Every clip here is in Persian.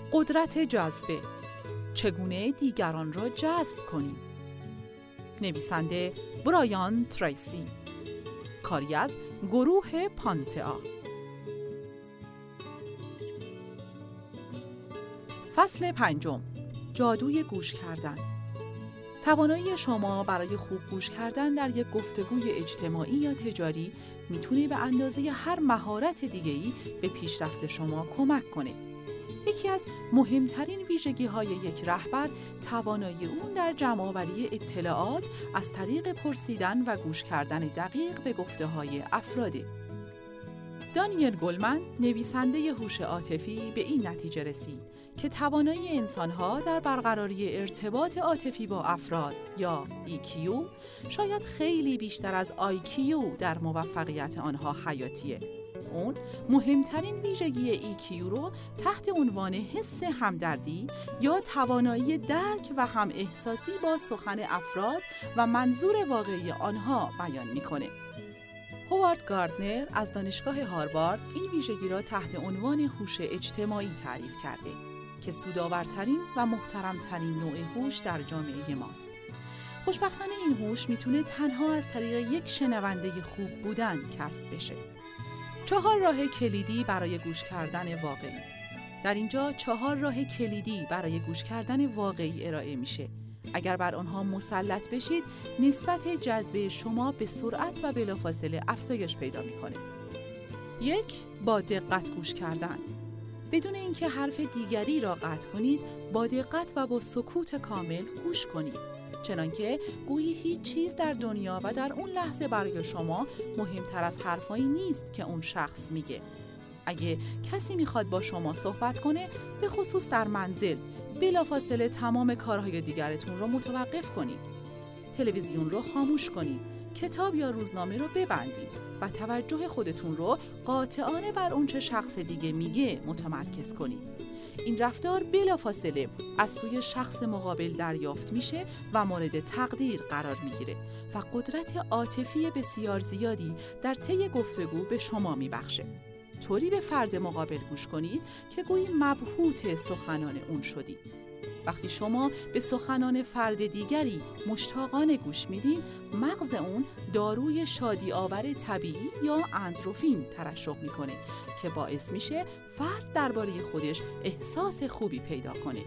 قدرت جذبه، چگونه دیگران را جذب کنیم. نویسنده برایان تریسی، کاری از گروه پانتئا. فصل 5، جادوی گوش کردن. توانایی شما برای خوب گوش کردن در یک گفتگوی اجتماعی یا تجاری میتونه به اندازه هر مهارت دیگه‌ای به پیشرفت شما کمک کنه. یکی از مهمترین ویژگی‌های یک رهبر توانایی اون در جمع‌آوری اطلاعات از طریق پرسیدن و گوش کردن دقیق به گفته‌های افراده. دانیل گولمن، نویسنده هوش عاطفی، به این نتیجه رسید که توانایی انسان‌ها در برقراری ارتباط عاطفی با افراد یا EQ شاید خیلی بیشتر از IQ در موفقیت آنها حیاتیه. اون مهمترین ویژگی EQ رو تحت عنوان حس همدردی یا توانایی درک و هم احساسی با سخن افراد و منظور واقعی آنها بیان می‌کنه. هوارد گاردنر از دانشگاه هاروارد این ویژگی را تحت عنوان هوش اجتماعی تعریف کرده که سودآورترین و محترمترین نوع هوش در جامعه ماست. خوشبختانه این هوش میتونه تنها از طریق یک شنونده خوب بودن کسب بشه. 4 راه کلیدی برای گوش کردن واقعی. در اینجا 4 راه کلیدی برای گوش کردن واقعی ارائه میشه. اگر بر آنها مسلط بشید، نسبت جذبه شما به سرعت و بلافاصله افزایش پیدا میکنه. 1. با دقت گوش کردن. بدون اینکه حرف دیگری را قطع کنید، با دقت و با سکوت کامل گوش کنید. چنانکه گویی هیچ چیز در دنیا و در اون لحظه برای شما مهمتر از حرفایی نیست که اون شخص میگه. اگه کسی میخواد با شما صحبت کنه، به خصوص در منزل، بلافاصله تمام کارهای دیگرتون رو متوقف کنید. تلویزیون رو خاموش کنید. کتاب یا روزنامه رو ببندید و توجه خودتون رو قاطعانه بر اون چه شخص دیگه میگه متمرکز کنید. این رفتار بلافاصله از سوی شخص مقابل دریافت میشه و مورد تقدیر قرار میگیره و قدرت عاطفی بسیار زیادی در طی گفتگو به شما میبخشه. طوری به فرد مقابل گوش کنید که گویی مبهوت سخنان اون شدید. وقتی شما به سخنان فرد دیگری مشتاقانه گوش میدین، مغز اون داروی شادی آور طبیعی یا اندروفین ترشح میکنه که باعث میشه فرد درباره خودش احساس خوبی پیدا کنه.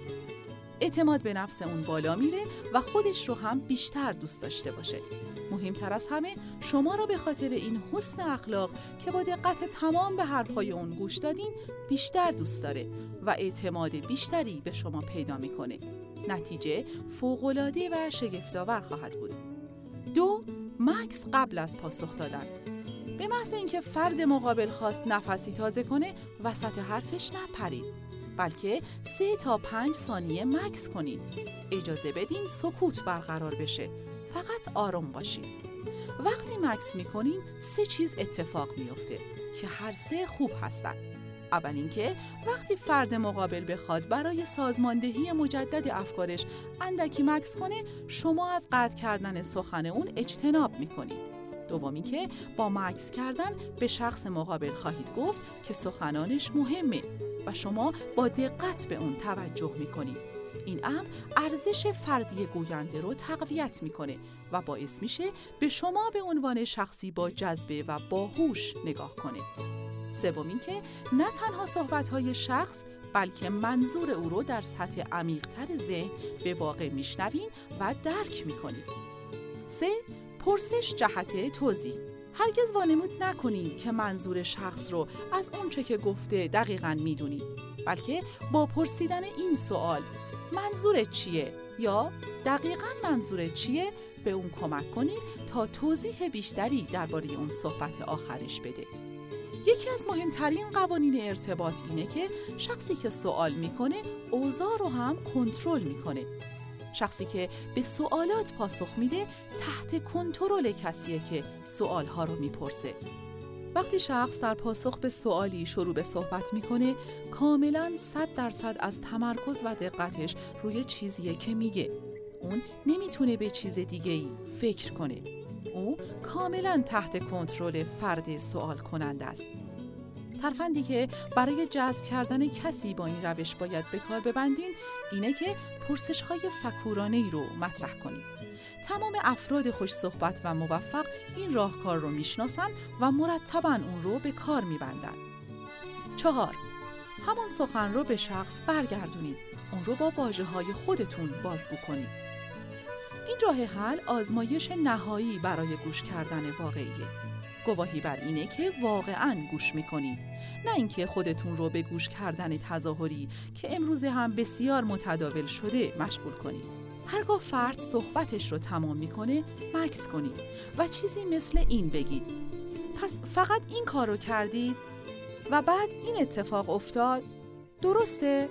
اعتماد به نفس اون بالا میره و خودش رو هم بیشتر دوست داشته باشه. مهمتر از همه، شما رو به خاطر این حسن اخلاق که با دقت تمام به حرفهای اون گوش دادین بیشتر دوست داره و اعتماد بیشتری به شما پیدا میکنه. نتیجه فوق‌العاده و شگفت‌آور خواهد بود. 2. مکث قبل از پاسخ دادن. به محض اینکه فرد مقابل خواست نفسی تازه کنه، وسط حرفش نپرید، بلکه 3 تا 5 ثانیه مکث کنید. اجازه بدین سکوت برقرار بشه. فقط آروم باشید. وقتی مکث میکنین 3 چیز اتفاق میفته که هر 3 خوب هستن. اول اینکه وقتی فرد مقابل بخواد برای سازماندهی مجدد افکارش اندکی مکث کنه، شما از قطع کردن سخن اون اجتناب میکنید. دومی که با مکث کردن به شخص مقابل خواهید گفت که سخنانش مهمه و شما با دقت به اون توجه میکنید. این امر ارزش فردی گوینده رو تقویت میکنه و باعث میشه به شما به عنوان شخصی با جذبه و باهوش نگاه کنه. سومین که نه تنها صحبت‌های شخص بلکه منظور او رو در سطح عمیق‌تر ذهن به واقع میشنوین و درک میکنید. 3. پرسش جهت توضیح. هرگز وانمود نکنید که منظور شخص رو از اون چه که گفته دقیقاً میدونید، بلکه با پرسیدن این سوال منظورت چیه؟ یا دقیقاً منظورت چیه؟ به اون کمک کنید تا توضیح بیشتری درباره اون صحبت آخرش بده. یکی از مهمترین قوانین ارتباط اینه که شخصی که سوال میکنه اوضاع رو هم کنترل میکنه. شخصی که به سوالات پاسخ میده تحت کنترل کسیه که سوالها رو میپرسه. وقتی شخص در پاسخ به سوالی شروع به صحبت میکنه، کاملاً 100% از تمرکز و دقتش روی چیزیه که میگه. اون نمیتونه به چیز دیگه‌ای فکر کنه. او کاملاً تحت کنترل فرد سوال کننده است. ترفندی که برای جذب کردن کسی با این روش باید به کار ببندین اینه که پرسش‌های فکورانه‌ای رو مطرح کنید. تمام افراد خوش صحبت و موفق این راهکار رو میشناسن و مرتباً اون رو به کار میبندن. 4. همان سخن رو به شخص برگردونید. اون رو با واژه‌های خودتون بازگو کنید. این راه حل آزمایش نهایی برای گوش کردن واقعیه. گواهی بر اینه که واقعاً گوش میکنید، نه اینکه خودتون رو به گوش کردن تظاهری که امروزه هم بسیار متداول شده مشغول کنید. هرگاه فرد صحبتش رو تمام میکنه مکث کنید و چیزی مثل این بگید: پس فقط این کار رو کردید و بعد این اتفاق افتاد، درسته؟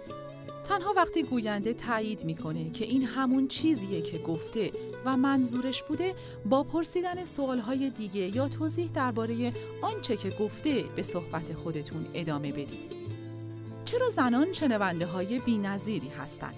تنها وقتی گوینده تایید میکنه که این همون چیزیه که گفته و منظورش بوده، با پرسیدن سوالهای دیگه یا توضیح درباره آنچه که گفته به صحبت خودتون ادامه بدید. چرا زنان شنونده های بی‌نظیری هستند؟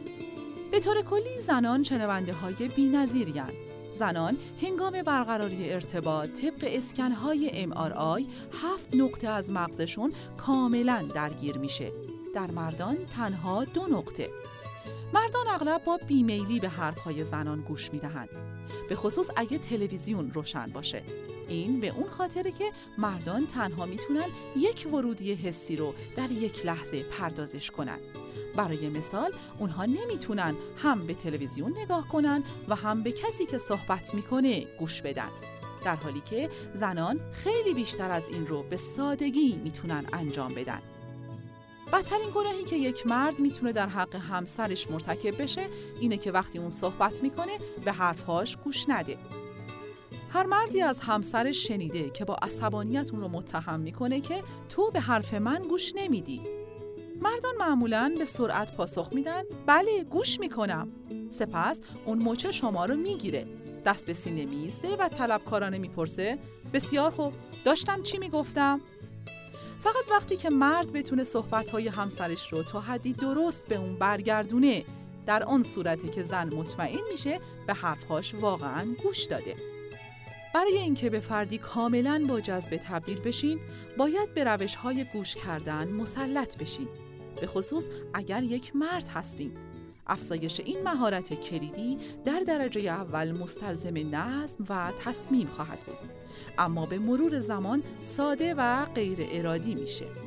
به طور کلی زنان شنونده های بی‌نظیری هستند. زنان هنگام برقراری ارتباط طبق اسکن‌های MRI 7 نقطه از مغزشون کاملاً درگیر میشه. در مردان تنها 2 نقطه. مردان اغلب با بیمیلی به حرفهای زنان گوش میدهند، به خصوص اگه تلویزیون روشن باشه. این به اون خاطره که مردان تنها میتونن یک ورودی حسی رو در یک لحظه پردازش کنن. برای مثال اونها نمیتونن هم به تلویزیون نگاه کنن و هم به کسی که صحبت میکنه گوش بدن، در حالی که زنان خیلی بیشتر از این رو به سادگی میتونن انجام بدن. بدترین گناهی که یک مرد میتونه در حق همسرش مرتکب بشه اینه که وقتی اون صحبت میکنه به حرفهاش گوش نده. هر مردی از همسرش شنیده که با عصبانیت اون رو متهم میکنه که تو به حرف من گوش نمیدی. مردان معمولاً به سرعت پاسخ میدن بله گوش میکنم. سپس اون مچ شما رو میگیره، دست به سینه میایسته و طلبکارانه میپرسه بسیار خوب، داشتم چی میگفتم؟ فقط وقتی که مرد بتونه صحبت‌های همسرش رو تا حدی درست به اون برگردونه، در آن صورتی که زن مطمئن میشه به حرفهاش واقعاً گوش داده. برای اینکه به فردی کاملاً با جذبه تبدیل بشین، باید به روش‌های گوش کردن مسلط بشین، به خصوص اگر یک مرد هستین. افزایش این مهارت کلیدی در درجه اول مستلزم نظم و تصمیم خواهد بود، اما به مرور زمان ساده و غیر ارادی میشه.